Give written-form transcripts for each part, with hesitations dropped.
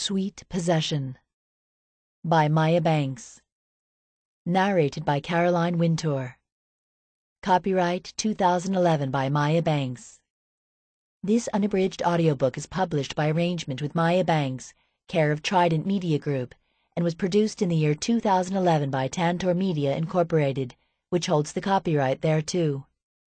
Sweet Possession by Maya Banks. Narrated by Caroline Wintour. Copyright 2011 by Maya Banks. This unabridged audiobook is published by arrangement with Maya Banks, care of Trident Media Group, and was produced in the year 2011 by Tantor Media, Incorporated, which holds the copyright thereto.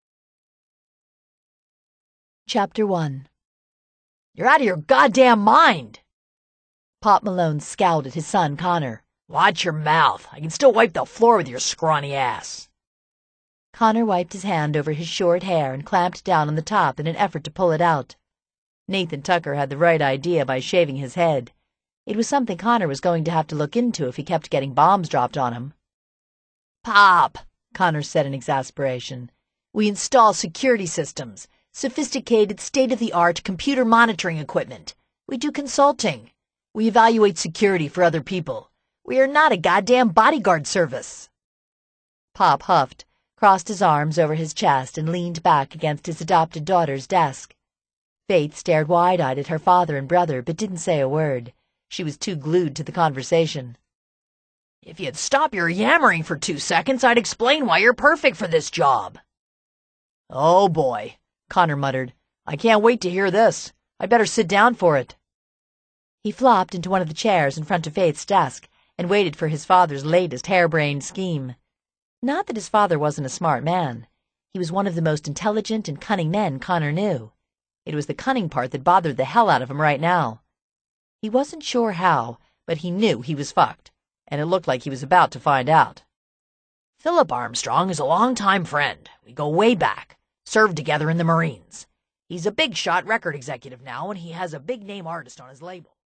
Chapter 1. You're out of your goddamn mind! Pop Malone scowled at his son, Connor. Watch your mouth. I can still wipe the floor with your scrawny ass. Connor wiped his hand over his short hair and clamped down on the top in an effort to pull it out. Nathan Tucker had the right idea by shaving his head. It was something Connor was going to have to look into if he kept getting bombs dropped on him. Pop, Connor said in exasperation. We install security systems, sophisticated state-of-the-art computer monitoring equipment. We do consulting. We evaluate security for other people. We are not a goddamn bodyguard service. Pop huffed, crossed his arms over his chest, and leaned back against his adopted daughter's desk. Faith stared wide-eyed at her father and brother, but didn't say a word. She was too glued to the conversation. If you'd stop your yammering for 2 seconds, I'd explain why you're perfect for this job. Oh, boy, Connor muttered. I can't wait to hear this. I'd better sit down for it. He flopped into one of the chairs in front of Faith's desk and waited for his father's latest harebrained scheme. Not that his father wasn't a smart man. He was one of the most intelligent and cunning men Connor knew. It was the cunning part that bothered the hell out of him right now. He wasn't sure how, but he knew he was fucked, and it looked like he was about to find out. Philip Armstrong is a longtime friend. We go way back, served together in the Marines. He's a big-shot record executive now, and he has a big-name artist on his label.